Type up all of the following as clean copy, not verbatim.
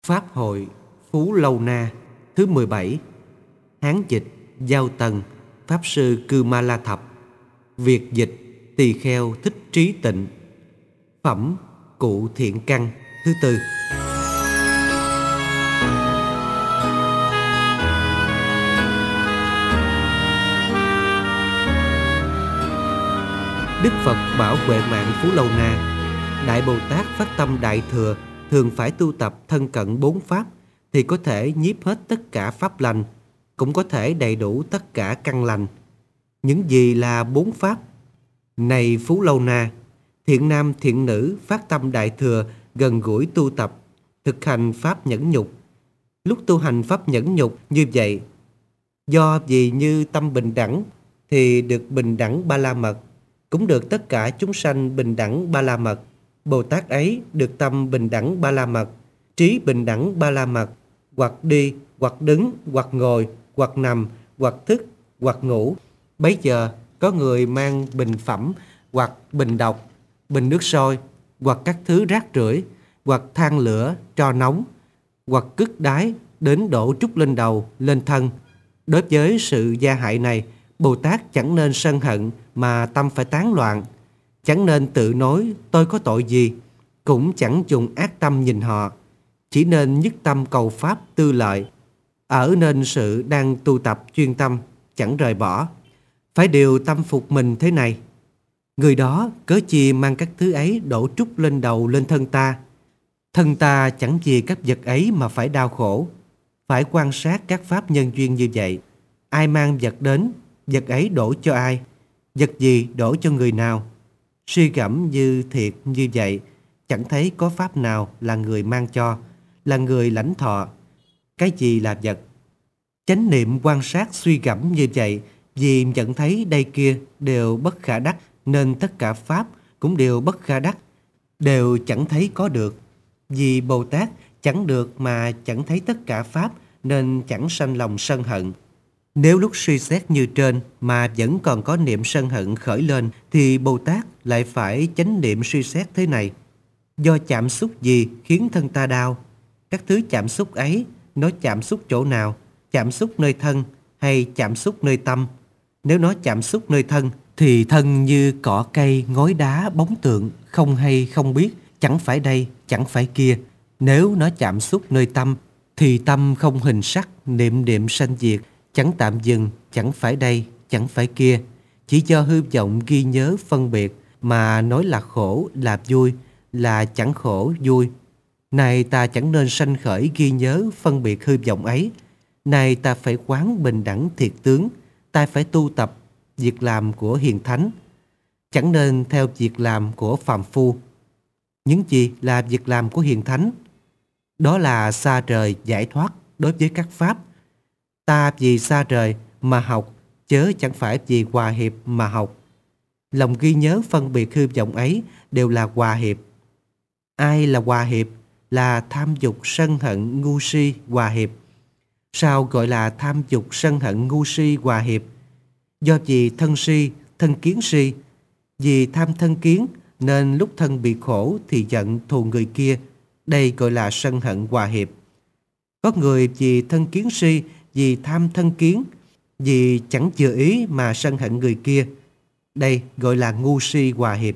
Pháp hội Phú Lâu Na thứ 17. Hán dịch Giao Tần, Pháp sư Cư Ma La Thập. Việt dịch Tỳ Kheo Thích Trí Tịnh. Phẩm Cụ Thiện Căn thứ 4. Đức Phật bảo vệ mạng Phú Lâu Na. Đại Bồ Tát phát tâm Đại Thừa thường phải tu tập thân cận 4 pháp thì có thể nhiếp hết tất cả pháp lành, cũng có thể đầy đủ tất cả căn lành. Những gì là 4 pháp? Này Phú Lâu Na, thiện nam thiện nữ phát tâm Đại Thừa gần gũi tu tập, thực hành pháp nhẫn nhục. Lúc tu hành pháp nhẫn nhục như vậy, do vì như tâm bình đẳng thì được bình đẳng Ba La Mật, cũng được tất cả chúng sanh bình đẳng Ba La Mật. Bồ Tát ấy được tâm bình đẳng Ba La Mật, trí bình đẳng Ba La Mật, hoặc đi, hoặc đứng, hoặc ngồi, hoặc nằm, hoặc thức, hoặc ngủ. Bấy giờ có người mang bình phẩm, hoặc bình độc, bình nước sôi, hoặc các thứ rác rưởi, hoặc than lửa, tro nóng, hoặc cứt đái đến đổ trút lên đầu, lên thân. Đối với sự gia hại này, Bồ Tát chẳng nên sân hận mà tâm phải tán loạn. Chẳng nên tự nói tôi có tội gì, cũng chẳng dùng ác tâm nhìn họ. Chỉ nên nhất tâm cầu pháp tư lợi, ở nên sự đang tu tập chuyên tâm, chẳng rời bỏ. Phải điều tâm phục mình thế này: người đó cớ chi mang các thứ ấy đổ trút lên đầu lên thân ta. Thân ta chẳng vì các vật ấy mà phải đau khổ. Phải quan sát các pháp nhân duyên như vậy. Ai mang vật đến, vật ấy đổ cho ai, vật gì đổ cho người nào. Suy gẫm như thiệt như vậy, chẳng thấy có pháp nào là người mang cho, là người lãnh thọ. Cái gì là vật? Chánh niệm quan sát suy gẫm như vậy, vì nhận thấy đây kia đều bất khả đắc, nên tất cả pháp cũng đều bất khả đắc, đều chẳng thấy có được. Vì Bồ Tát chẳng được mà chẳng thấy tất cả pháp, nên chẳng sanh lòng sân hận. Nếu lúc suy xét như trên mà vẫn còn có niệm sân hận khởi lên, thì Bồ Tát lại phải chánh niệm suy xét thế này: do chạm xúc gì khiến thân ta đau? Các thứ chạm xúc ấy, nó chạm xúc chỗ nào? Chạm xúc nơi thân hay chạm xúc nơi tâm? Nếu nó chạm xúc nơi thân thì thân như cỏ cây, ngói đá, bóng tượng, không hay không biết, chẳng phải đây, chẳng phải kia. Nếu nó chạm xúc nơi tâm thì tâm không hình sắc, niệm niệm sanh diệt, chẳng tạm dừng, chẳng phải đây, chẳng phải kia. Chỉ do hư vọng ghi nhớ phân biệt mà nói là khổ, là vui, là chẳng khổ, vui. Này ta chẳng nên sanh khởi ghi nhớ phân biệt hư vọng ấy. Này ta phải quán bình đẳng thiệt tướng. Ta phải tu tập việc làm của hiền thánh, chẳng nên theo việc làm của phàm phu. Những gì là việc làm của hiền thánh? Đó là xa rời giải thoát đối với các pháp. Ta vì xa rời mà học, chớ chẳng phải vì hòa hiệp mà học. Lòng ghi nhớ phân biệt hư vọng ấy đều là hòa hiệp. Ai là hòa hiệp? Là tham dục sân hận ngu si hòa hiệp. Sao gọi là tham dục sân hận ngu si hòa hiệp? Do vì thân si, thân kiến si. Vì tham thân kiến nên lúc thân bị khổ thì giận thù người kia. Đây gọi là sân hận hòa hiệp. Có người vì thân kiến si, vì tham thân kiến, vì chẳng vừa ý mà sân hận người kia. Đây gọi là ngu si hòa hiệp.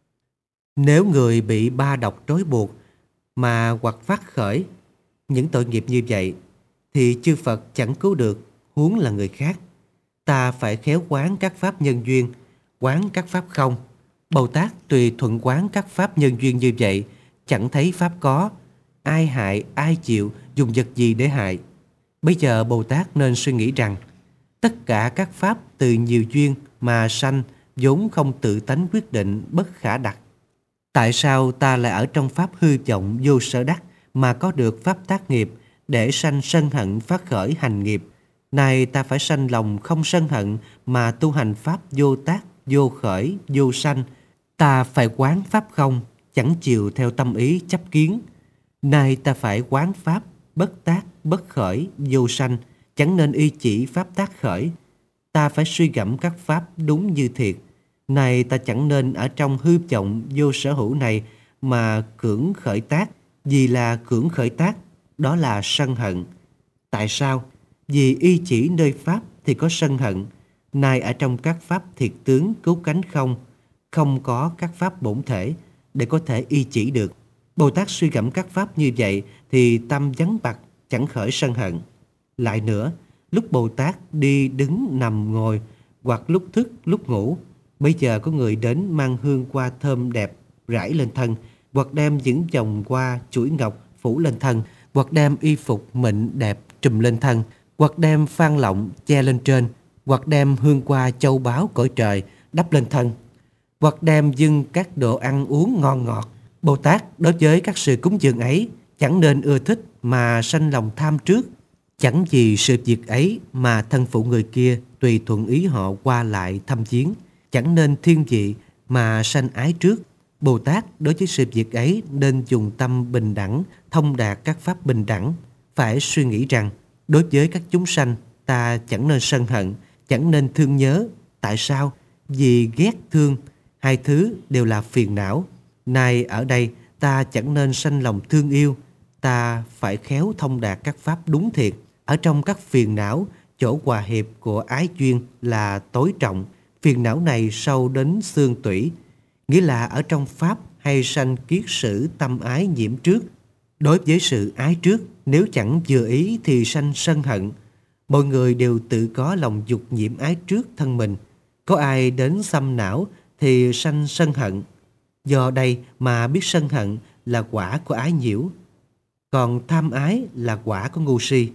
Nếu người bị ba độc trói buộc mà hoặc phát khởi những tội nghiệp như vậy, thì chư Phật chẳng cứu được, huống là người khác. Ta phải khéo quán các pháp nhân duyên, quán các pháp không. Bồ Tát tùy thuận quán các pháp nhân duyên như vậy, chẳng thấy pháp có. Ai hại, ai chịu, dùng vật gì để hại? Bây giờ Bồ Tát nên suy nghĩ rằng tất cả các pháp từ nhiều duyên mà sanh, vốn không tự tánh quyết định, bất khả đắc. Tại sao ta lại ở trong pháp hư vọng vô sở đắc mà có được pháp tác nghiệp để sanh sân hận phát khởi hành nghiệp? Này ta phải sanh lòng không sân hận mà tu hành pháp vô tác, vô khởi, vô sanh. Ta phải quán pháp không, chẳng chiều theo tâm ý chấp kiến. Này ta phải quán pháp bất tác, bất khởi, vô sanh, chẳng nên y chỉ pháp tác khởi. Ta phải suy gẫm các pháp đúng như thiệt. Này ta chẳng nên ở trong hư vọng vô sở hữu này mà cưỡng khởi tác. Vì là cưỡng khởi tác đó là sân hận. Tại sao? Vì y chỉ nơi Pháp thì có sân hận. Nay ở trong các pháp thiệt tướng cứu cánh không có các pháp bổn thể để có thể y chỉ được. Bồ Tát suy gẫm các pháp như vậy thì tâm vắng bặt, chẳng khởi sân hận. Lại nữa, lúc Bồ Tát đi đứng nằm ngồi, hoặc lúc thức lúc ngủ, bây giờ có người đến mang hương hoa thơm đẹp rải lên thân, hoặc đem những vòng hoa chuỗi ngọc phủ lên thân, hoặc đem y phục mịn đẹp trùm lên thân, hoặc đem phan lọng che lên trên, hoặc đem hương hoa châu báu cõi trời đắp lên thân, hoặc đem dâng các đồ ăn uống ngon ngọt. Bồ Tát đối với các sự cúng dường ấy chẳng nên ưa thích mà sanh lòng tham trước. Chẳng vì sự việc ấy mà thân phụ người kia tùy thuận ý họ qua lại thăm viếng. Chẳng nên thiên vị mà sanh ái trước. Bồ Tát đối với sự việc ấy nên dùng tâm bình đẳng, thông đạt các pháp bình đẳng. Phải suy nghĩ rằng đối với các chúng sanh ta chẳng nên sân hận, chẳng nên thương nhớ. Tại sao? Vì ghét thương, hai thứ đều là phiền não. Nay ở đây ta chẳng nên sanh lòng thương yêu. Ta phải khéo thông đạt các pháp đúng thiệt. Ở trong các phiền não, chỗ hòa hiệp của ái duyên là tối trọng. Phiền não này sâu đến xương tủy, nghĩa là ở trong pháp hay sanh kiết sử tâm ái nhiễm trước. Đối với sự ái trước, nếu chẳng vừa ý thì sanh sân hận. Mọi người đều tự có lòng dục nhiễm ái trước thân mình. Có ai đến xâm não thì sanh sân hận. Do đây mà biết sân hận là quả của ái nhiễu, còn tham ái là quả của ngu si.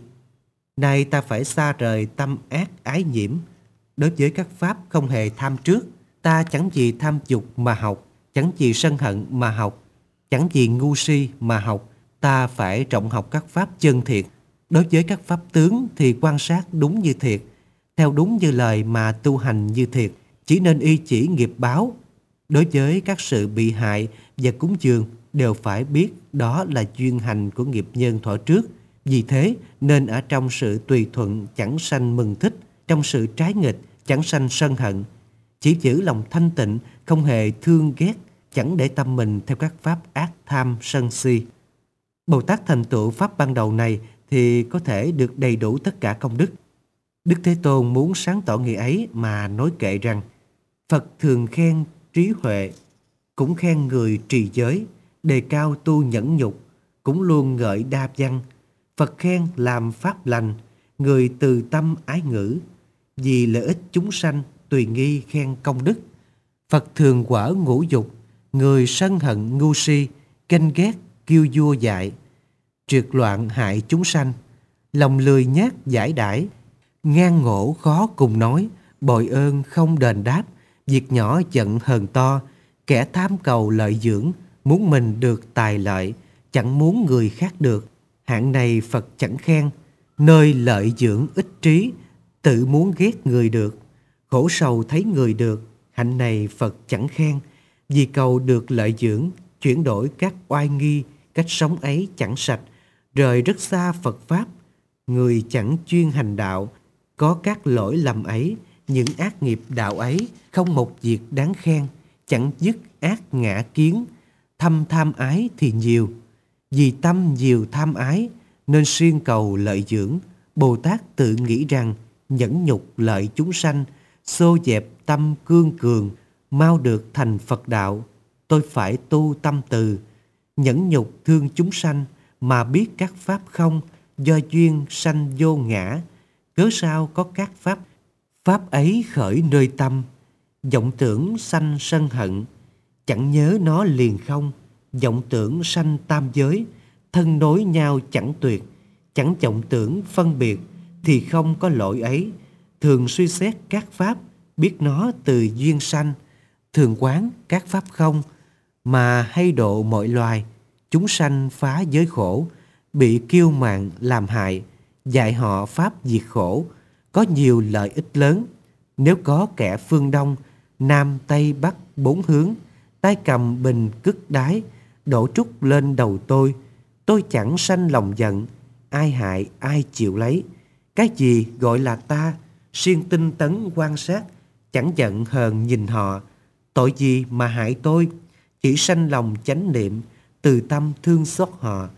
Nay ta phải xa rời tâm ác ái nhiễm. Đối với các pháp không hề tham trước, ta chẳng vì tham dục mà học, chẳng vì sân hận mà học, chẳng vì ngu si mà học. Ta phải trọng học các pháp chân thiệt. Đối với các pháp tướng thì quan sát đúng như thiệt, theo đúng như lời mà tu hành như thiệt, chỉ nên y chỉ nghiệp báo. Đối với các sự bị hại và cúng dường đều phải biết đó là duyên hành của nghiệp nhân thuở trước. Vì thế nên ở trong sự tùy thuận chẳng sanh mừng thích, trong sự trái nghịch chẳng sanh sân hận. Chỉ giữ lòng thanh tịnh, không hề thương ghét, chẳng để tâm mình theo các pháp ác tham sân si. Bồ Tát thành tựu pháp ban đầu này thì có thể được đầy đủ tất cả công đức. Đức Thế Tôn muốn sáng tỏ nghĩa ấy mà nói kệ rằng: Phật thường khen trí huệ, cũng khen người trì giới, đề cao tu nhẫn nhục, cũng luôn ngợi đa văn. Phật khen làm pháp lành, người từ tâm ái ngữ, vì lợi ích chúng sanh tùy nghi khen công đức. Phật thường quở ngũ dục, người sân hận ngu si, ganh ghét kiêu vua dại, triệt loạn hại chúng sanh, lòng lười nhác giải đãi, ngang ngổ khó cùng nói, bội ơn không đền đáp, việc nhỏ giận hờn to, kẻ tham cầu lợi dưỡng, muốn mình được tài lợi, chẳng muốn người khác được. Hạng này Phật chẳng khen, nơi lợi dưỡng ích trí, tự muốn ghét người được, khổ sầu thấy người được. Hạnh này Phật chẳng khen, vì cầu được lợi dưỡng, chuyển đổi các oai nghi, cách sống ấy chẳng sạch, rời rất xa Phật Pháp. Người chẳng chuyên hành đạo, có các lỗi lầm ấy, những ác nghiệp đạo ấy, không một việc đáng khen, chẳng dứt ác ngã kiến, thâm tham ái thì nhiều. Vì tâm nhiều tham ái, nên siêng cầu lợi dưỡng. Bồ Tát tự nghĩ rằng, nhẫn nhục lợi chúng sanh, xô dẹp tâm cương cường, mau được thành Phật đạo. Tôi phải tu tâm từ, nhẫn nhục thương chúng sanh, mà biết các pháp không, do duyên sanh vô ngã. Cớ sao có các pháp, pháp ấy khởi nơi tâm, vọng tưởng sanh sân hận, chẳng nhớ nó liền không. Vọng tưởng sanh tam giới, thân nối nhau chẳng tuyệt, chẳng vọng tưởng phân biệt, thì không có lỗi ấy. Thường suy xét các pháp, biết nó từ duyên sanh, thường quán các pháp không, mà hay độ mọi loài. Chúng sanh phá giới khổ, bị kiêu mạn làm hại, dạy họ pháp diệt khổ, có nhiều lợi ích lớn. Nếu có kẻ phương Đông, Nam, Tây, Bắc bốn hướng, tay cầm bình cất đái, đổ trút lên đầu tôi chẳng sanh lòng giận, ai hại ai chịu lấy. Cái gì gọi là ta, siêng tinh tấn quan sát, chẳng giận hờn nhìn họ. Tội gì mà hại tôi, chỉ sanh lòng chánh niệm, từ tâm thương xót họ.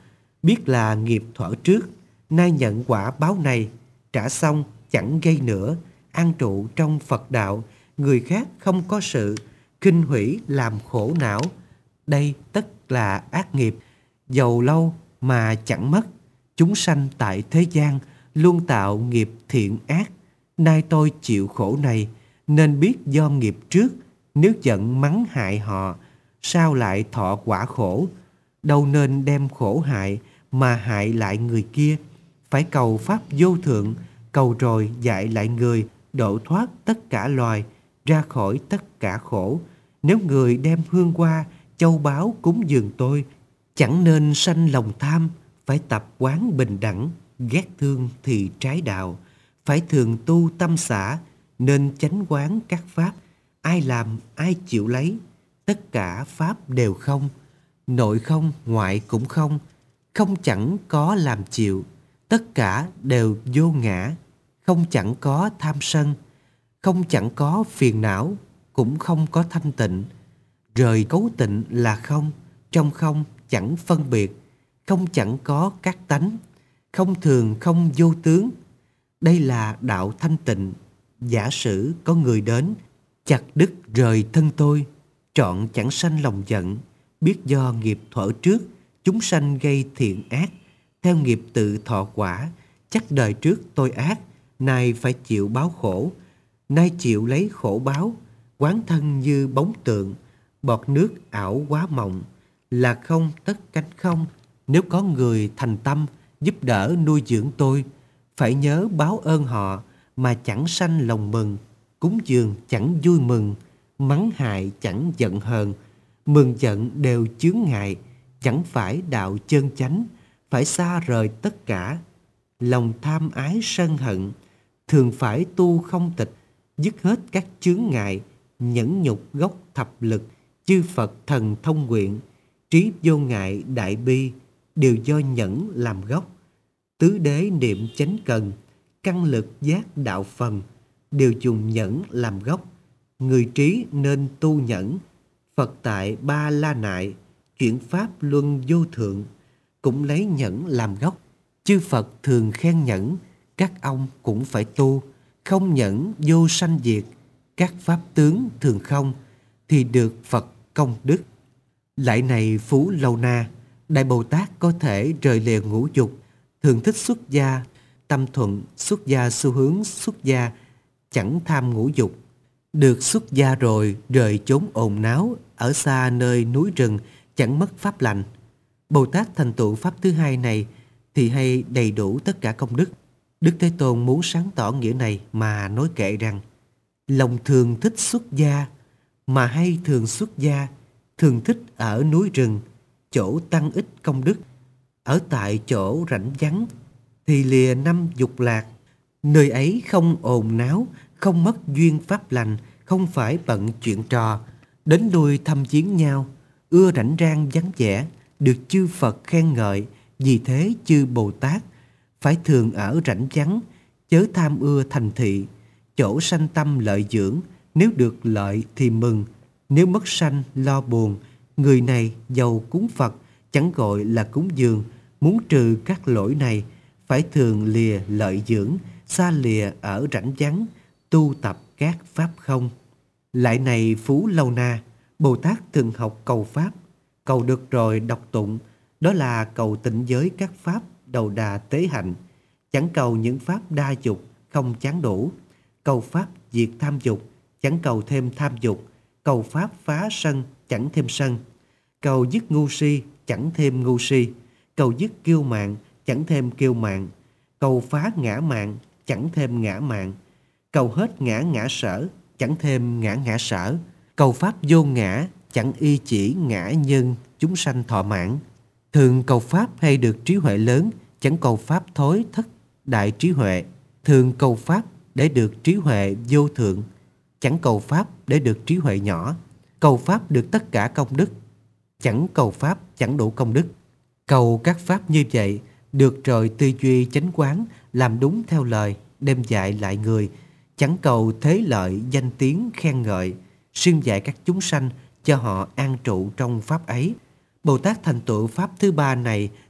Biết là nghiệp thuở trước, nay nhận quả báo này, trả xong chẳng gây nữa, an trụ trong Phật đạo, người khác không có sự, khinh hủy làm khổ não. Đây tất là ác nghiệp, dầu lâu mà chẳng mất. Chúng sanh tại thế gian luôn tạo nghiệp thiện ác. Nay tôi chịu khổ này, nên biết do nghiệp trước, nếu giận mắng hại họ, sao lại thọ quả khổ. Đâu nên đem khổ hại mà hại lại người kia. Phải cầu pháp vô thượng, cầu rồi dạy lại người, độ thoát tất cả loài, ra khỏi tất cả khổ. Nếu người đem hương hoa, châu báu cúng dường tôi, chẳng nên sanh lòng tham. Phải tập quán bình đẳng, ghét thương thì trái đạo. Phải thường tu tâm xả, nên chánh quán các pháp. Ai làm ai chịu lấy, tất cả pháp đều không. Nội không, ngoại cũng không. Không chẳng có làm chịu, tất cả đều vô ngã. Không chẳng có tham sân, không chẳng có phiền não, cũng không có thanh tịnh. Rời cấu tịnh là không, trong không chẳng phân biệt. Không chẳng có các tánh, không thường không vô tướng. Đây là đạo thanh tịnh. Giả sử có người đến, chặt đứt rời thân tôi, trọn chẳng sanh lòng giận. Biết do nghiệp thuở trước, chúng sanh gây thiện ác, theo nghiệp tự thọ quả. Chắc đời trước tôi ác, nay phải chịu báo khổ. Nay chịu lấy khổ báo, quán thân như bóng tượng. Bọt nước ảo quá mộng, là không tất cánh không. Nếu có người thành tâm giúp đỡ nuôi dưỡng tôi, phải nhớ báo ơn họ mà chẳng sanh lòng mừng. Cúng dường chẳng vui mừng, mắng hại chẳng giận hờn. Mừng giận đều chướng ngại, chẳng phải đạo chân chánh. Phải xa rời tất cả, lòng tham ái sân hận. Thường phải tu không tịch, dứt hết các chướng ngại. Nhẫn nhục gốc thập lực, chư Phật thần thông nguyện. Trí vô ngại đại bi, đều do nhẫn làm gốc. Tứ đế niệm chánh cần, căn lực giác đạo phần, đều dùng nhẫn làm gốc. Người trí nên tu nhẫn. Phật tại Ba La Nại, chuyển pháp luân vô thượng, cũng lấy nhẫn làm gốc. Chư Phật thường khen nhẫn, các ông cũng phải tu. Không nhẫn vô sanh diệt, các pháp tướng thường không, thì được Phật công đức. Lại này Phú Lâu Na, Đại Bồ Tát có thể rời lìa ngũ dục, thường thích xuất gia, tâm thuận xuất gia xu hướng xuất gia, chẳng tham ngũ dục. Được xuất gia rồi rời chốn ồn náo, ở xa nơi núi rừng, chẳng mất pháp lành. Bồ Tát thành tựu pháp thứ hai này thì hay đầy đủ tất cả công đức. Đức Thế Tôn muốn sáng tỏ nghĩa này mà nói kệ rằng: lòng thường thích xuất gia, mà hay thường xuất gia, thường thích ở núi rừng, chỗ tăng ít công đức. Ở tại chỗ rảnh vắng, thì lìa năm dục lạc. Nơi ấy không ồn náo, không mất duyên pháp lành, không phải bận chuyện trò. Đến đuôi thăm viếng nhau, ưa rảnh rang vắng vẻ, được chư Phật khen ngợi. Vì thế chư Bồ Tát phải thường ở rảnh vắng, chớ tham ưa thành thị. Chỗ sanh tâm lợi dưỡng, nếu được lợi thì mừng, nếu mất sanh lo buồn. Người này giàu cúng Phật, chẳng gọi là cúng dường. Muốn trừ các lỗi này, phải thường lìa lợi dưỡng, xa lìa ở rảnh vắng, tu tập các pháp không. Lại này Phú Lâu Na, Bồ Tát thường học cầu pháp. Cầu được rồi đọc tụng, đó là cầu tịnh giới các pháp đầu đà tế hạnh. Chẳng cầu những pháp đa dục, không chán đủ. Cầu pháp diệt tham dục, chẳng cầu thêm tham dục. Cầu pháp phá sân, chẳng thêm sân. Cầu dứt ngu si, chẳng thêm ngu si. Cầu dứt kiêu mạn, chẳng thêm kiêu mạn. Cầu phá ngã mạn, chẳng thêm ngã mạn. Cầu hết ngã ngã sở, chẳng thêm ngã ngã sở. Cầu pháp vô ngã, chẳng y chỉ ngã nhân chúng sanh thọ mãn. Thường cầu pháp hay được trí huệ lớn, chẳng cầu pháp thối thất đại trí huệ. Thường cầu pháp để được trí huệ vô thượng, chẳng cầu pháp để được trí huệ nhỏ. Cầu pháp được tất cả công đức, chẳng cầu pháp chẳng đủ công đức. Cầu các pháp như vậy, được rồi tư duy chánh quán, làm đúng theo lời, đem dạy lại người. Chẳng cầu thế lợi danh tiếng khen ngợi, xuyên dạy các chúng sanh cho họ an trụ trong pháp ấy. Bồ Tát thành tựu pháp thứ ba này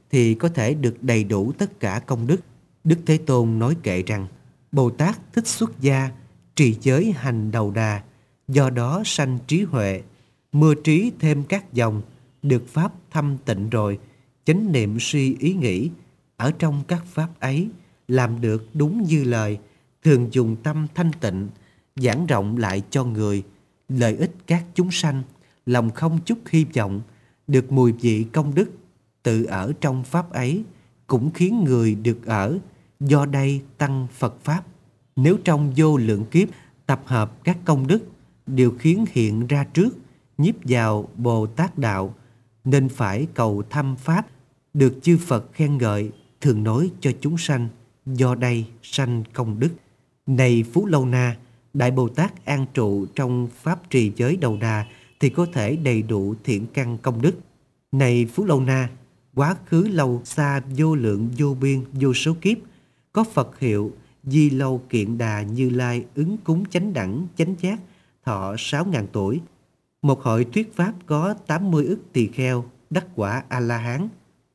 thì có thể được đầy đủ tất cả công đức. Đức Thế Tôn nói kệ rằng: Bồ Tát thích xuất gia, trì giới hành đầu đà, do đó sanh trí huệ, mưa trí thêm các dòng, được pháp thâm tịnh rồi, chánh niệm suy ý nghĩ, ở trong các pháp ấy, làm được đúng như lời, thường dùng tâm thanh tịnh, giảng rộng lại cho người, lợi ích các chúng sanh, lòng không chút hy vọng, được mùi vị công đức, tự ở trong pháp ấy, cũng khiến người được ở, do đây tăng Phật Pháp. Nếu trong vô lượng kiếp tập hợp các công đức, đều khiến hiện ra trước, nhiếp vào Bồ Tát Đạo, nên phải cầu thăm Pháp, được chư Phật khen ngợi, thường nói cho chúng sanh, do đây sanh công đức. Này Phú Lâu Na, Đại Bồ Tát an trụ trong Pháp trì giới đầu đà thì có thể đầy đủ thiện căn công đức. Này Phú Lâu Na, quá khứ lâu xa vô lượng vô biên vô số kiếp, có Phật hiệu Di Lâu Kiện Đà Như Lai ứng cúng chánh đẳng chánh giác, thọ 6.000 tuổi. Một hội thuyết pháp có 80 ức tỳ kheo, đắc quả A-la-hán.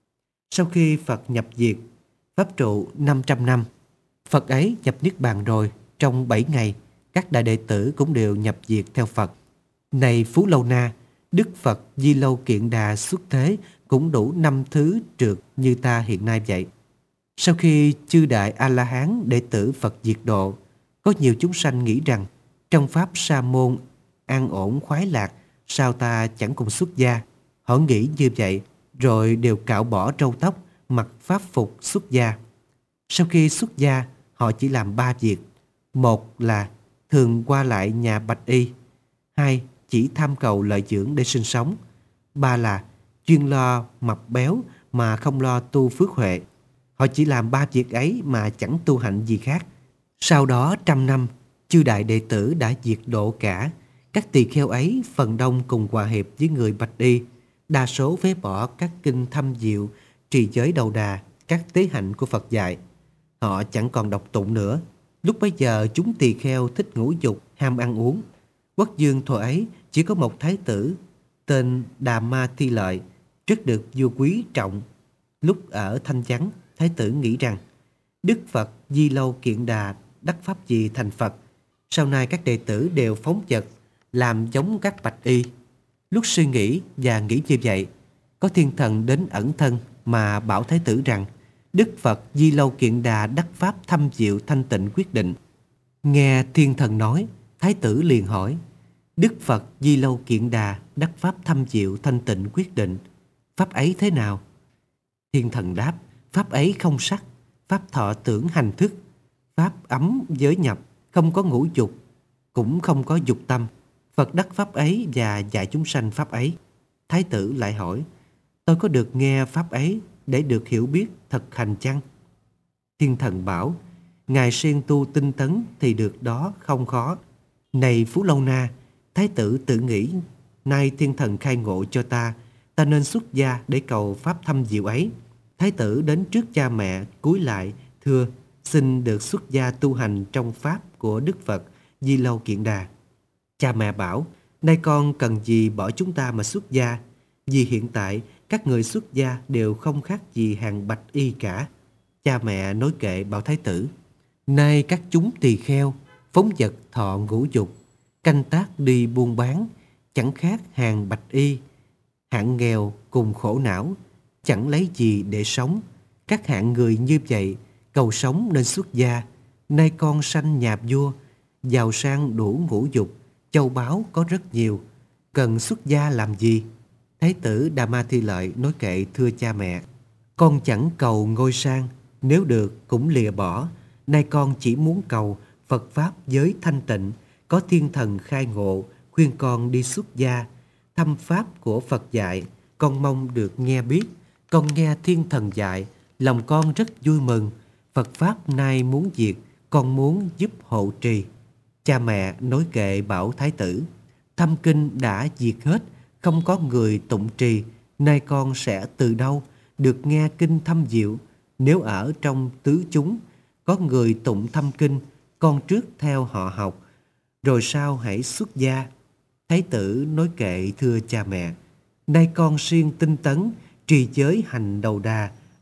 Sau khi Phật nhập diệt, Pháp trụ 500 năm. Phật ấy nhập Niết Bàn rồi, trong 7 ngày, các đại đệ tử cũng đều nhập diệt theo Phật. Này Phú Lâu Na, Đức Phật Di Lâu Kiện Đà xuất thế cũng đủ 5 thứ trượt như ta hiện nay vậy. Sau khi chư đại A-la-hán đệ tử Phật diệt độ, có nhiều chúng sanh nghĩ rằng trong Pháp Sa môn an ổn khoái lạc, sao ta chẳng cùng xuất gia. Họ nghĩ như vậy, rồi đều cạo bỏ râu tóc, mặc pháp phục xuất gia. Sau khi xuất gia, họ chỉ làm 3 việc. Một là thường qua lại nhà bạch y. Hai, chỉ tham cầu lợi dưỡng để sinh sống. Ba là chuyên lo mập béo mà không lo tu phước huệ. Họ chỉ làm 3 việc ấy mà chẳng tu hạnh gì khác. Sau đó 100 năm, chư đại đệ tử đã diệt độ cả. Các tỳ kheo ấy phần đông cùng hòa hiệp với người bạch y, đa số phế bỏ các kinh thâm diệu, trì giới đầu đà, các tế hạnh của Phật dạy. Họ chẳng còn đọc tụng nữa. Lúc bấy giờ chúng tỳ kheo thích ngũ dục, ham ăn uống. Quốc dương thuở ấy chỉ có một thái tử tên Đà Ma Thi Lợi, rất được vua quý trọng. Lúc ở Thanh Chắn, thái tử nghĩ rằng Đức Phật Di Lâu Kiện Đà đắc pháp gì thành Phật. Sau này các đệ tử đều phóng dật, làm giống các bạch y. Lúc suy nghĩ và nghĩ như vậy, có thiên thần đến ẩn thân mà bảo thái tử rằng Đức Phật Di Lâu Kiện Đà đắc pháp thâm diệu thanh tịnh quyết định. Nghe thiên thần nói, thái tử liền hỏi: Đức Phật Di Lâu Kiện Đà đắc pháp thâm diệu thanh tịnh quyết định, pháp ấy thế nào? Thiên thần đáp: pháp ấy không sắc, pháp thọ tưởng hành thức, pháp ấm giới nhập, không có ngũ dục, cũng không có dục tâm. Phật đắc pháp ấy và dạy chúng sanh pháp ấy. Thái tử lại hỏi: tôi có được nghe pháp ấy để được hiểu biết thực hành chăng? Thiên thần bảo: ngài siêng tu tinh tấn thì được đó không khó. Này Phú Lâu Na, thái tử tự nghĩ nay thiên thần khai ngộ cho ta nên xuất gia để cầu pháp thâm diệu ấy. Thái tử đến trước cha mẹ cúi lại thưa: xin được xuất gia tu hành trong pháp của Đức Phật Di Lâu Kiện Đà. Cha mẹ bảo: nay con cần gì bỏ chúng ta mà xuất gia, vì hiện tại các người xuất gia đều không khác gì hàng bạch y cả. Cha mẹ nói kệ bảo thái tử: nay các chúng tỳ kheo phóng dật thọ ngũ dục, canh tác đi buôn bán, chẳng khác hàng bạch y. Hạng nghèo cùng khổ não, chẳng lấy gì để sống. Các hạng người như vậy cầu sống nên xuất gia. Nay con sanh nhà vua, giàu sang đủ ngũ dục, châu báu có rất nhiều, cần xuất gia làm gì? Thái tử Đà Ma Thi Lợi nói kệ thưa cha mẹ: con chẳng cầu ngôi sang, nếu được cũng lìa bỏ. Nay con chỉ muốn cầu Phật Pháp giới thanh tịnh, có thiên thần khai ngộ, khuyên con đi xuất gia. Thâm Pháp của Phật dạy, con mong được nghe biết. Con nghe thiên thần dạy, lòng con rất vui mừng. Phật Pháp nay muốn diệt, con muốn giúp hộ trì. Cha mẹ nói kệ bảo thái tử: thâm kinh đã diệt hết, không có người tụng trì. Nay con sẽ từ đâu được nghe kinh thâm diệu? Nếu ở trong tứ chúng có người tụng thâm kinh, con trước theo họ học, rồi sau hãy xuất gia. Thái tử nói kệ thưa cha mẹ: nay con siêng tinh tấn, trì giới hành đầu đà,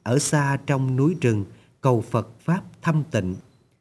ở xa trong núi rừng cầu Phật Pháp thâm tịnh.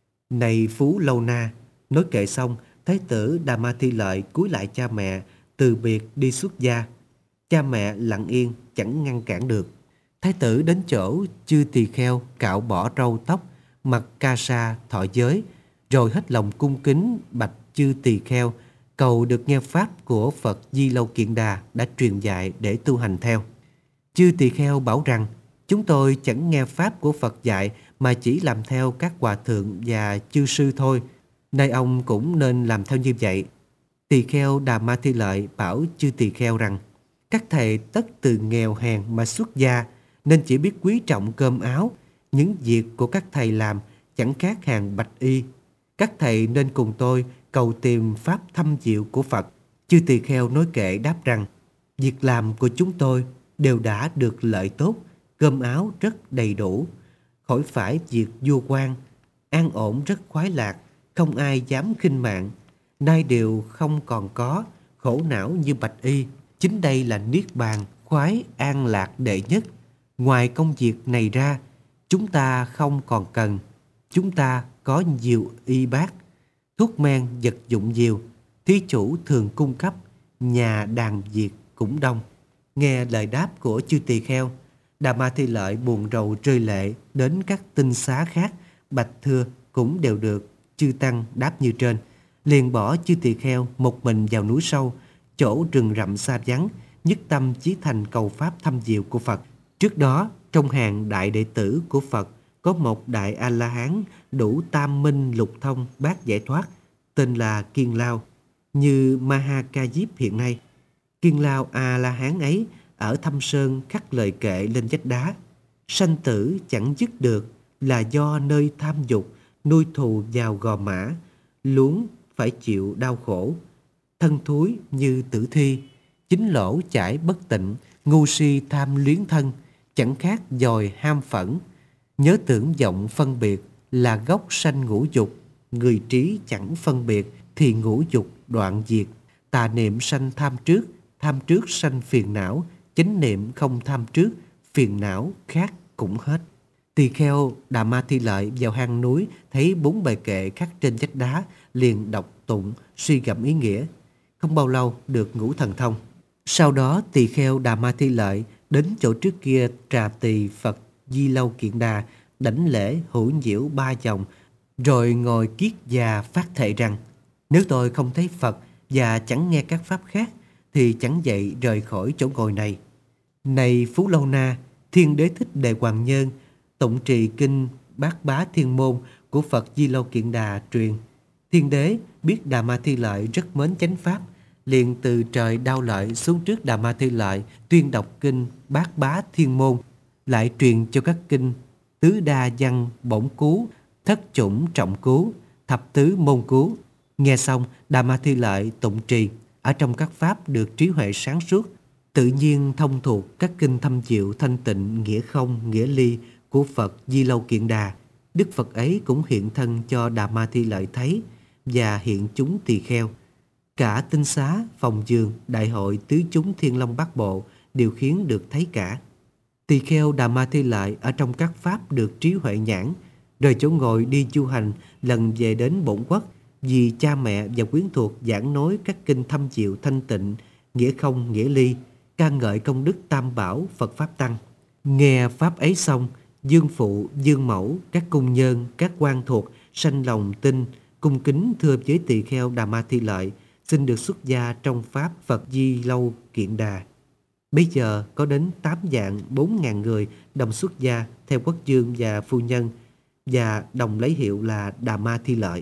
Này Phú Lâu Na, nói kệ xong, Thái tử Đà Ma Thi Lợi cúi lại cha mẹ, từ biệt đi xuất gia. Cha mẹ lặng yên, chẳng ngăn cản được. Thái tử đến chỗ chư tỳ kheo cạo bỏ râu tóc, mặc ca sa thọ giới, rồi hết lòng cung kính bạch chư tỳ kheo, cầu được nghe pháp của Phật Di Lâu Kiện Đà đã truyền dạy để tu hành theo. Chư tỳ kheo bảo rằng, chúng tôi chẳng nghe pháp của Phật dạy mà chỉ làm theo các hòa thượng và chư sư thôi. Nay ông cũng nên làm theo như vậy. Tỳ kheo Đà Ma Thi Lợi bảo chư tỳ kheo rằng, các thầy tất từ nghèo hèn mà xuất gia, nên chỉ biết quý trọng cơm áo. Những việc của các thầy làm chẳng khác hàng bạch y. Các thầy nên cùng tôi cầu tìm pháp thâm diệu của Phật. Chư tỳ kheo nói kệ đáp rằng, việc làm của chúng tôi đều đã được lợi tốt, cơm áo rất đầy đủ, khỏi phải việc vua quan, an ổn rất khoái lạc, không ai dám khinh mạng. Nay đều không còn có, khổ não như bạch y. Chính đây là niết bàn, khoái an lạc đệ nhất. Ngoài công việc này ra, chúng ta không còn cần. Chúng ta có nhiều y bác, thuốc men vật dụng nhiều, thí chủ thường cung cấp, nhà đàn việc cũng đông. Nghe lời đáp của chư tỳ kheo, Đà Ma Thi Lợi buồn rầu rơi lệ đến các tinh xá khác, bạch thưa cũng đều được chư tăng đáp như trên. Liền bỏ chư tỳ kheo một mình vào núi sâu, chỗ rừng rậm xa vắng, nhất tâm chí thành cầu pháp thâm diệu của Phật. Trước đó, trong hàng đại đệ tử của Phật có một đại A-la-hán đủ tam minh lục thông bát giải thoát, tên là Kiên Lao, như Maha Ca Diếp hiện nay. Kiên Lao A-la-hán ấy ở Thâm Sơn khắc lời kệ lên vách đá: sanh tử chẳng dứt được, là do nơi tham dục nuôi thù vào gò mã, luống phải chịu đau khổ. Thân thúi như tử thi, chính lỗ chải bất tịnh, ngu si tham luyến thân, chẳng khác dòi ham phẫn. Nhớ tưởng vọng phân biệt, là gốc sanh ngũ dục. Người trí chẳng phân biệt, thì ngũ dục đoạn diệt. Tà niệm sanh tham trước sanh phiền não. Chánh niệm không tham trước, phiền não khác cũng hết. Tỳ kheo Đà Ma Thi Lợi vào hang núi, thấy 4 bài kệ khắc trên vách đá, liền đọc tụng, suy gẫm ý nghĩa. Không bao lâu được ngũ thần thông. Sau đó tỳ kheo Đà Ma Thi Lợi đến chỗ trước kia trà tỳ Phật Di Lâu Kiện Đà, đảnh lễ hữu nhiễu 3 vòng, rồi ngồi kiết già phát thệ rằng, nếu tôi không thấy Phật và chẳng nghe các pháp khác, thì chẳng dậy rời khỏi chỗ ngồi này. Này Phú Lâu Na, Thiên Đế Thích Đề Hoàng Nhân tụng trì kinh Bát Bá Thiên Môn của Phật Di Lâu Kiện Đà truyền. Thiên Đế biết Đà Ma Thi Lợi rất mến chánh pháp, liền từ trời đao lợi xuống trước Đà Ma Thi Lợi tuyên đọc kinh Bát Bá Thiên Môn, lại truyền cho các kinh Tứ Đa Văn Bổn Cú, Thất Chủng Trọng Cú, Thập Tứ Môn Cú. Nghe xong, Đà Ma Thi Lợi tụng trì, ở trong các pháp được trí huệ sáng suốt, tự nhiên thông thuộc các kinh thâm diệu thanh tịnh nghĩa không nghĩa ly của Phật Di Lâu Kiện Đà. Đức Phật ấy cũng hiện thân cho Đà Ma Thi Lợi thấy, và hiện chúng tỳ kheo. Cả tinh xá, phòng giường, đại hội tứ chúng Thiên Long Bát Bộ đều khiến được thấy cả. Tỳ kheo Đà Ma Thi Lợi ở trong các pháp được trí huệ nhãn, rời chỗ ngồi đi du hành, lần về đến bổn quốc, vì cha mẹ và quyến thuộc giảng nói các kinh thâm diệu thanh tịnh nghĩa không nghĩa ly, ca ngợi công đức tam bảo Phật pháp tăng. Nghe pháp ấy xong, dương phụ, dương mẫu, các cung nhân, các quan thuộc sanh lòng tin, cung kính thưa với tỳ kheo Đà Ma Thi Lợi, xin được xuất gia trong pháp Phật Di Lâu Kiện Đà. Bây giờ có đến 8.400.000 người đồng xuất gia theo quốc vương và phu nhân, và đồng lấy hiệu là Đà Ma Thi Lợi.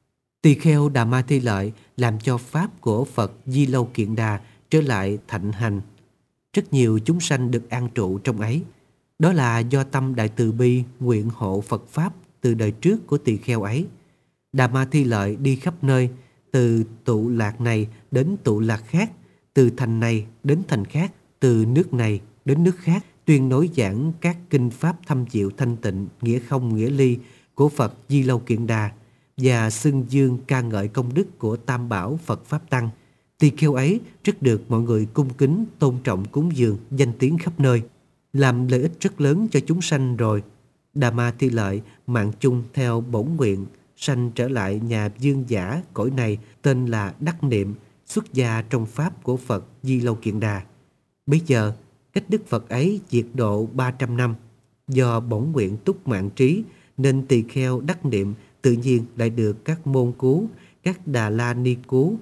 Tỳ kheo Đà Ma Thi Lợi làm cho pháp của Phật Di Lâu Kiện Đà trở lại thạnh hành. Rất nhiều chúng sanh được an trụ trong ấy. Đó là do tâm đại từ bi nguyện hộ Phật pháp từ đời trước của tỳ kheo ấy. Đà Ma Thi Lợi đi khắp nơi, từ tụ lạc này đến tụ lạc khác, từ thành này đến thành khác, từ nước này đến nước khác, tuyên nói giảng các kinh pháp thâm diệu thanh tịnh nghĩa không nghĩa ly của Phật Di Lâu Kiện Đà, và xưng dương ca ngợi công đức của tam bảo Phật pháp tăng. Tỳ kheo ấy rất được mọi người cung kính tôn trọng cúng dường, danh tiếng khắp nơi. làm lợi ích rất lớn cho chúng sanh rồi. Đà Ma Thi Lợi mạng chung theo bổn nguyện, sanh trở lại nhà dương giả cõi này tên là Đắc Niệm, xuất gia trong pháp của Phật Di Lâu Kiện Đà. Bây giờ, cách Đức Phật ấy diệt độ 300 năm, do bổn nguyện túc mạng trí, nên tỳ kheo Đắc Niệm tự nhiên lại được các môn cứu, các Đà La Ni cứu.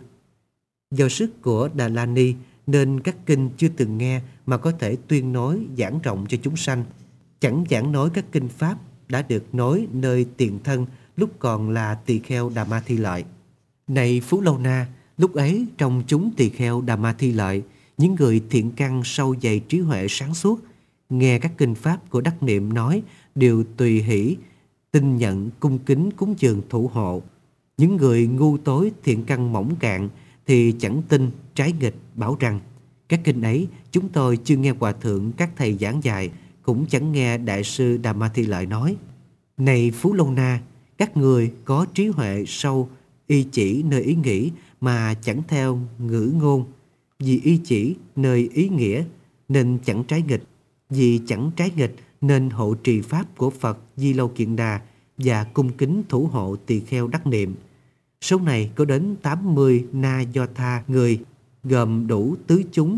Do sức của Đà La Ni nên các kinh chưa từng nghe mà có thể tuyên nói giảng rộng cho chúng sanh. Chẳng giảng nói các kinh pháp đã được nói nơi tiền thân lúc còn là tỳ kheo Đà Ma Thi Lợi. Này Phú Lâu Na, lúc ấy trong chúng tỳ kheo Đà Ma Thi Lợi, những người thiện căn sâu dày trí huệ sáng suốt, nghe các kinh pháp của Đắc Niệm nói đều tùy hỷ, tin nhận, cung kính, cúng dường thủ hộ. Những người ngu tối thiện căn mỏng cạn thì chẳng tin, trái nghịch, bảo rằng các kinh ấy chúng tôi chưa nghe hòa thượng các thầy giảng dạy, cũng chẳng nghe đại sư Đà Ma Thi Lợi nói. Này Phú Lâu Na, các người có trí huệ sâu, y chỉ nơi ý nghĩ mà chẳng theo ngữ ngôn, vì y chỉ nơi ý nghĩa nên chẳng trái nghịch, vì chẳng trái nghịch nên hộ trì pháp của Phật Di Lâu Kiện Đà và cung kính thủ hộ tỳ kheo Đắc Niệm. Số này có đến 80 na do tha người, gồm đủ tứ chúng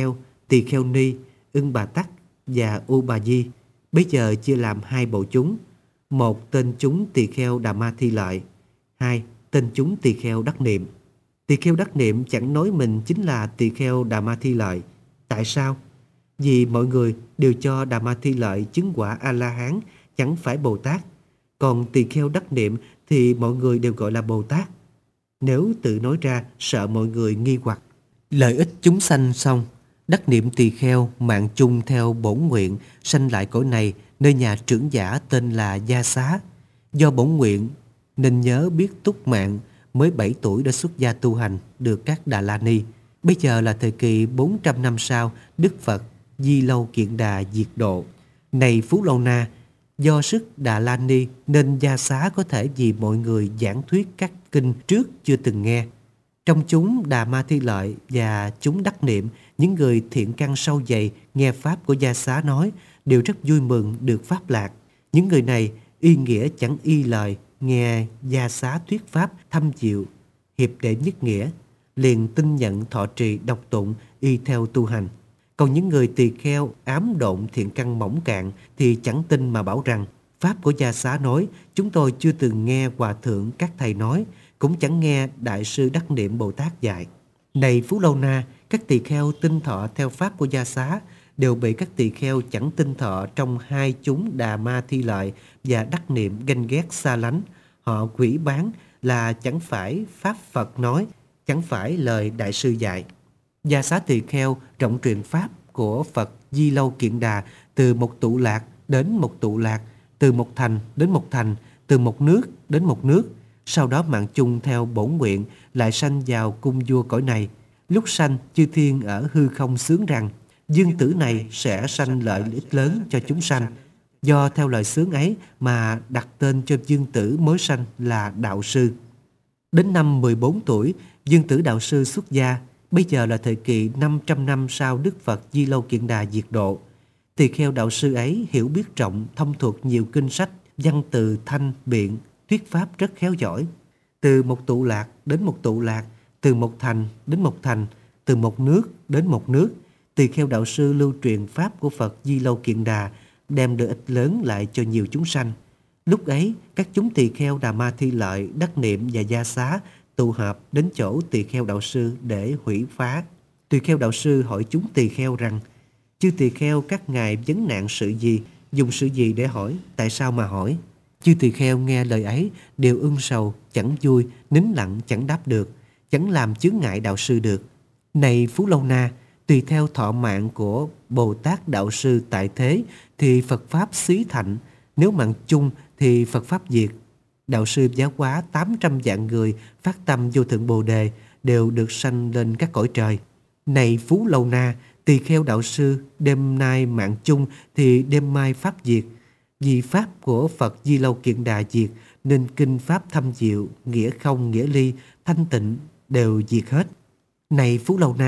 tỳ kheo ni, ưng bà tắc và u bà di. Bây giờ chia làm hai bộ chúng: một tên chúng tỳ kheo Đà Ma Thi Lợi, hai tên chúng tỳ kheo Đắc Niệm. Tỳ kheo Đắc Niệm chẳng nói mình chính là tỳ kheo Đà Ma Thi Lợi. Tại sao? Vì mọi người đều cho Đà Ma Thi Lợi chứng quả A-la-hán, chẳng phải Bồ Tát. Còn tỳ kheo Đắc Niệm thì mọi người đều gọi là Bồ Tát. Nếu tự nói ra sợ mọi người nghi hoặc. Lợi ích chúng sanh xong, Đắc Niệm tỳ kheo mạng chung theo bổn nguyện, sanh lại cõi này nơi nhà trưởng giả tên là Gia Xá. Do bổn nguyện nên nhớ biết túc mạng, mới 7 tuổi đã xuất gia tu hành, được các Đà La Ni. Bây giờ là thời kỳ 400 năm sau Đức Phật Di Lâu Kiện Đà diệt độ. Này Phú Lâu Na, do sức Đà La Ni nên Gia Xá có thể vì mọi người giảng thuyết các kinh trước chưa từng nghe. Trong chúng Đà Ma Thi Lợi và chúng Đắc Niệm, những người thiện căn sâu dày nghe pháp của Gia Xá nói đều rất vui mừng được pháp lạc. Những người này y nghĩa chẳng y lời, nghe Gia Xá thuyết pháp thâm diệu, hiệp đệ nhất nghĩa, liền tin nhận thọ trì đọc tụng y theo tu hành. Còn những người tỳ kheo ám độn thiện căn mỏng cạn thì chẳng tin mà bảo rằng pháp của Gia Xá nói chúng tôi chưa từng nghe hòa thượng các thầy nói, cũng chẳng nghe đại sư Đắc Niệm Bồ Tát dạy. Này Phú Lâu Na, các tỳ kheo tin thọ theo pháp của Gia Xá đều bị các tỳ kheo chẳng tin thọ trong hai chúng Đà Ma Thi Lợi và Đắc Niệm ganh ghét xa lánh. Họ quỷ bán là chẳng phải pháp Phật nói, chẳng phải lời đại sư dạy. Gia Xá tỳ kheo rộng truyền pháp của Phật Di Lâu Kiện Đà từ một tụ lạc đến một tụ lạc, từ một thành đến một thành, từ một nước đến một nước. Sau đó mạng chung theo bổn nguyện lại sanh vào cung vua cõi này. Lúc sanh, chư thiên ở hư không xướng rằng dương tử này sẽ sanh lợi ích lớn cho chúng sanh. Do theo lời xướng ấy mà đặt tên cho dương tử mới sanh là đạo sư. Đến năm 14 tuổi, dương tử đạo sư xuất gia. Bây giờ là thời kỳ 500 năm sau Đức Phật Di Lâu Kiện Đà diệt độ. Tỳ kheo đạo sư ấy hiểu biết rộng, thông thuộc nhiều kinh sách, văn từ thanh biện, thuyết pháp rất khéo giỏi. Từ một tụ lạc đến một tụ lạc, từ một thành đến một thành, từ một nước đến một nước, tỳ kheo đạo sư lưu truyền pháp của Phật Di Lâu Kiện Đà, đem lợi ích lớn lại cho nhiều chúng sanh. Lúc ấy, các chúng tỳ kheo Đà Ma Thi Lợi, Đắc Niệm và Gia Xá tụ họp đến chỗ tỳ kheo đạo sư để hủy phá. Tỳ kheo đạo sư hỏi chúng tỳ kheo rằng: chư tỳ kheo các ngài vấn nạn sự gì, dùng sự gì để hỏi, tại sao mà hỏi? Chư tỳ kheo nghe lời ấy đều ưng sầu, chẳng vui, nín lặng chẳng đáp được, chẳng làm chướng ngại đạo sư được. Này Phú Lâu Na, tùy theo thọ mạng của Bồ Tát đạo sư tại thế thì Phật pháp xí thạnh, nếu mạng chung thì Phật pháp diệt. Đạo sư giáo hóa 800 vạn người phát tâm vô thượng Bồ đề đều được sanh lên các cõi trời. Này Phú Lâu Na, tỳ kheo đạo sư đêm nay mạng chung thì đêm mai pháp diệt. Vì pháp của Phật Di Lâu Kiện Đà diệt nên kinh pháp thâm diệu, nghĩa không nghĩa ly, thanh tịnh đều diệt hết. Này Phú Lâu Na,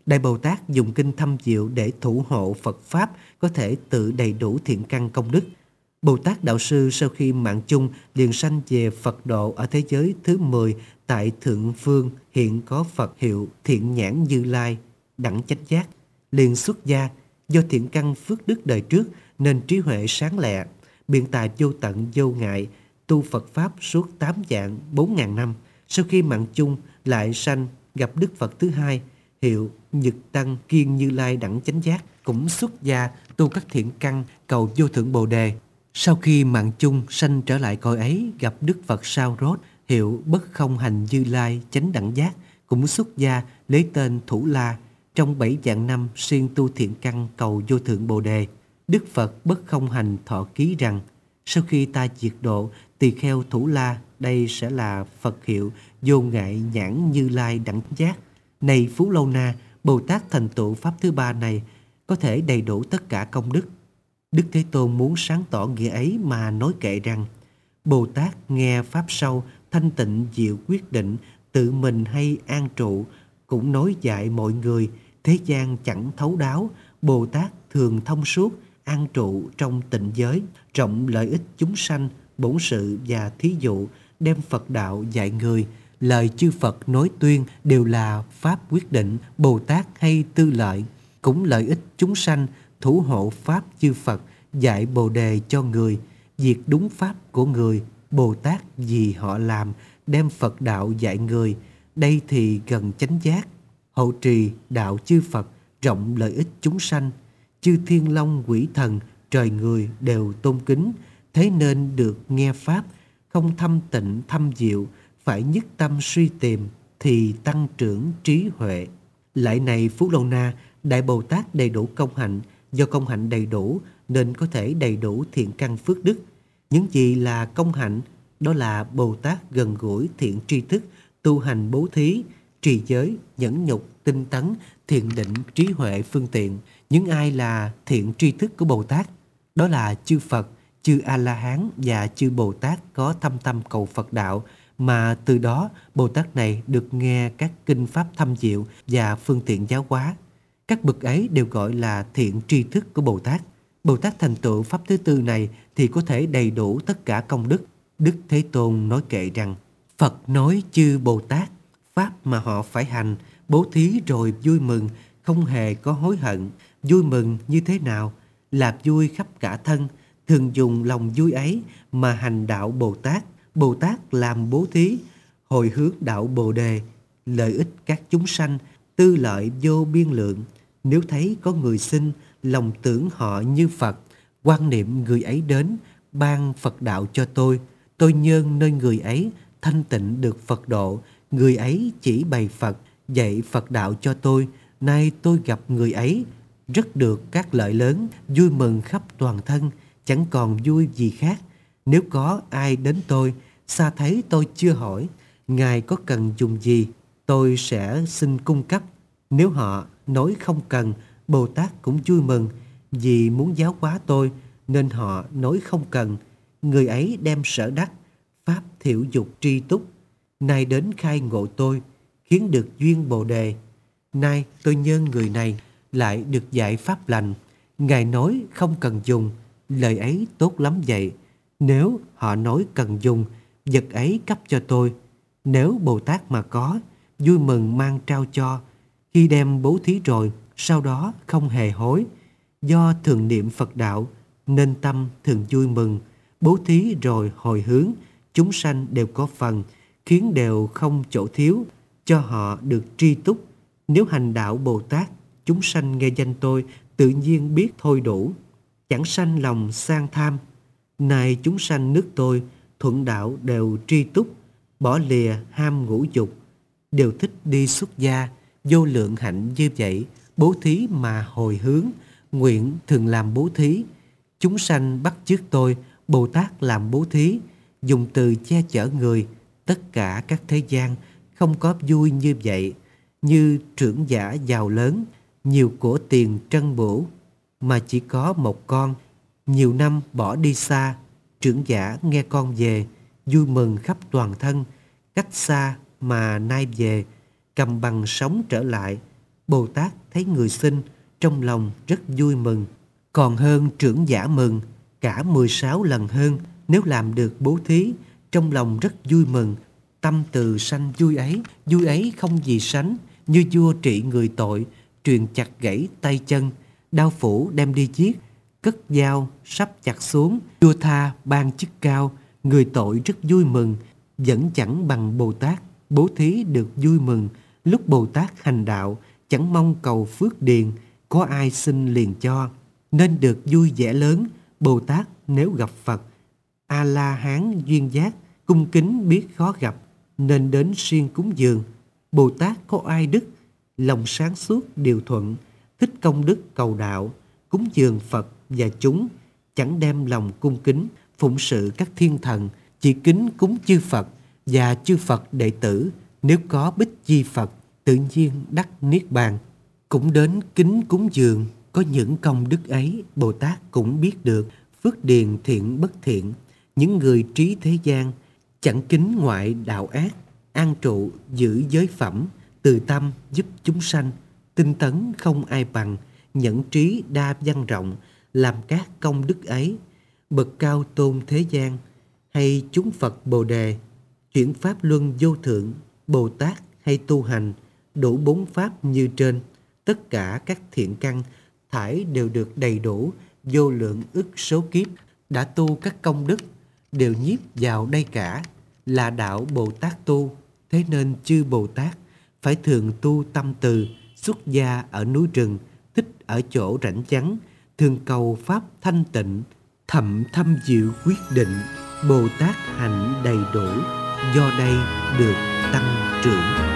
Đại Bồ Tát dùng kinh thâm diệu để thủ hộ Phật Pháp có thể tự đầy đủ thiện căn công đức. Bồ Tát Đạo Sư sau khi mạng chung liền sanh về Phật độ ở thế giới thứ 10 tại Thượng Phương hiện có Phật hiệu Thiện Nhãn Như Lai, đẳng chánh giác. Liền xuất gia, do thiện căn phước đức đời trước nên trí huệ sáng lẹ, biện tài vô tận vô ngại, tu Phật Pháp suốt 8 vạn 4.000 năm. Sau khi mạng chung lại sanh gặp Đức Phật thứ hai hiệu Nhật Tăng Kiên Như Lai đẳng chánh giác, cũng xuất gia tu các thiện căn cầu vô thượng Bồ Đề. Sau khi mạng chung sanh trở lại cõi ấy gặp Đức Phật Sao Rốt hiệu Bất Không Hành Như Lai chánh đẳng giác, cũng xuất gia lấy tên Thủ La, trong 7 vạn năm siêng tu thiện căn cầu vô thượng Bồ Đề. Đức Phật Bất Không Hành thọ ký rằng: sau khi ta diệt độ tỳ kheo Thủ La, đây sẽ là Phật hiệu Vô Ngại Nhãn Như Lai đẳng giác. Này Phú Lâu Na, Bồ Tát thành tựu pháp thứ ba này có thể đầy đủ tất cả công đức. Đức Thế Tôn muốn sáng tỏ nghĩa ấy mà nói kệ rằng: Bồ Tát nghe pháp sau thanh tịnh diệu quyết định, tự mình hay an trụ, cũng nói dạy mọi người, thế gian chẳng thấu đáo. Bồ Tát thường thông suốt, an trụ trong tịnh giới, rộng lợi ích chúng sanh, bổn sự và thí dụ, đem Phật đạo dạy người. Lời chư Phật nói tuyên đều là pháp quyết định. Bồ Tát hay tư lợi, cũng lợi ích chúng sanh, thủ hộ pháp chư Phật, dạy Bồ Đề cho người. Việc đúng pháp của người, Bồ Tát vì họ làm, đem Phật đạo dạy người. Đây thì gần chánh giác, hộ trì đạo chư Phật, rộng lợi ích chúng sanh. Chư thiên long quỷ thần, trời người đều tôn kính. Thế nên được nghe pháp, không thâm tịnh thâm diệu, phải nhất tâm suy tìm thì tăng trưởng trí huệ. Lại này Phú Lâu Na, Đại Bồ Tát đầy đủ công hạnh, do công hạnh đầy đủ nên có thể đầy đủ thiện căn phước đức. Những gì là công hạnh? Đó là Bồ Tát gần gũi thiện tri thức, tu hành bố thí, trì giới, nhẫn nhục, tinh tấn, thiền định, trí huệ phương tiện. Những ai là thiện tri thức của Bồ Tát? Đó là chư Phật, chư A-la-hán và chư Bồ Tát có thâm tâm cầu Phật đạo, mà từ đó Bồ Tát này được nghe các kinh pháp thâm diệu và phương tiện giáo hóa. Các bậc ấy đều gọi là thiện tri thức của Bồ Tát. Bồ Tát thành tựu pháp thứ tư này thì có thể đầy đủ tất cả công đức. Đức Thế Tôn nói kệ rằng: Phật nói chư Bồ Tát, pháp mà họ phải hành, bố thí rồi vui mừng, không hề có hối hận. Vui mừng như thế nào? Là vui khắp cả thân, thường dùng lòng vui ấy mà hành đạo Bồ Tát. Bồ Tát làm bố thí, hồi hướng đạo Bồ Đề, lợi ích các chúng sanh, tư lợi vô biên lượng. Nếu thấy có người xin, lòng tưởng họ như Phật, quan niệm người ấy đến, ban Phật đạo cho tôi nhơn nơi người ấy, thanh tịnh được Phật độ. Người ấy chỉ bày Phật, dạy Phật đạo cho tôi. Nay tôi gặp người ấy, rất được các lợi lớn, vui mừng khắp toàn thân, chẳng còn vui gì khác. Nếu có ai đến tôi, xa thấy tôi chưa hỏi, Ngài có cần dùng gì, tôi sẽ xin cung cấp. Nếu họ nói không cần, Bồ Tát cũng vui mừng, vì muốn giáo hóa tôi, nên họ nói không cần. Người ấy đem sở đắc, pháp thiểu dục tri túc, nay đến khai ngộ tôi, khiến được duyên Bồ Đề. Nay tôi nhơn người này, lại được dạy pháp lành. Ngài nói không cần dùng, lời ấy tốt lắm vậy. Nếu họ nói cần dùng, vật ấy cấp cho tôi. Nếu Bồ Tát mà có, vui mừng mang trao cho. Khi đem bố thí rồi, sau đó không hề hối. Do thường niệm Phật đạo, nên tâm thường vui mừng. Bố thí rồi hồi hướng, chúng sanh đều có phần, khiến đều không chỗ thiếu, cho họ được tri túc. Nếu hành đạo Bồ Tát, chúng sanh nghe danh tôi, tự nhiên biết thôi đủ, chẳng sanh lòng sang tham. Này chúng sanh nước tôi, thuận đạo đều tri túc, bỏ lìa ham ngũ dục, đều thích đi xuất gia. Vô lượng hạnh như vậy, bố thí mà hồi hướng, nguyện thường làm bố thí. Chúng sanh bắt chước tôi, Bồ Tát làm bố thí, dùng từ che chở người. Tất cả các thế gian không có vui như vậy. Như trưởng giả giàu lớn, nhiều của tiền trân bửu, mà chỉ có một con, nhiều năm bỏ đi xa. Trưởng giả nghe con về, vui mừng khắp toàn thân. Cách xa mà nay về, cầm bằng sống trở lại. Bồ Tát thấy người sinh, trong lòng rất vui mừng, còn hơn trưởng giả mừng, cả 16 lần hơn. Nếu làm được bố thí, trong lòng rất vui mừng, tâm từ sanh vui ấy không gì sánh, như vua trị người tội, truyền chặt gãy tay chân, đao phủ đem đi giết, cất dao sắp chặt xuống, vua tha ban chức cao, người tội rất vui mừng, vẫn chẳng bằng Bồ Tát. Bố thí được vui mừng, lúc Bồ Tát hành đạo, chẳng mong cầu phước điền, có ai xin liền cho, nên được vui vẻ lớn. Bồ Tát nếu gặp Phật, A-la-hán duyên giác, cung kính biết khó gặp, nên đến siêng cúng dường. Bồ Tát có ai đức, lòng sáng suốt điều thuận, thích công đức cầu đạo, cúng dường Phật và chúng, chẳng đem lòng cung kính, phụng sự các thiên thần, chỉ kính cúng chư Phật và chư Phật đệ tử. Nếu có bích chi Phật, tự nhiên đắc niết bàn. Cũng đến kính cúng dường, có những công đức ấy Bồ Tát cũng biết được. Phước điền thiện bất thiện, những người trí thế gian, chẳng kính ngoại đạo ác, an trụ giữ giới phẩm, từ tâm giúp chúng sanh, tinh tấn không ai bằng, nhẫn trí đa văn rộng, làm các công đức ấy. Bậc cao tôn thế gian, hay chúng Phật Bồ Đề, chuyển pháp luân vô thượng, Bồ Tát hay tu hành, đủ 4 pháp như trên, tất cả các thiện căn thải đều được đầy đủ, vô lượng ức số kiếp, đã tu các công đức, đều nhiếp vào đây cả, là đạo Bồ Tát tu. Thế nên chư Bồ Tát phải thường tu tâm từ, xuất gia ở núi rừng, thích ở chỗ rảnh vắng, thường cầu pháp thanh tịnh, thậm thâm diệu quyết định, Bồ Tát hạnh đầy đủ, do đây được tăng trưởng.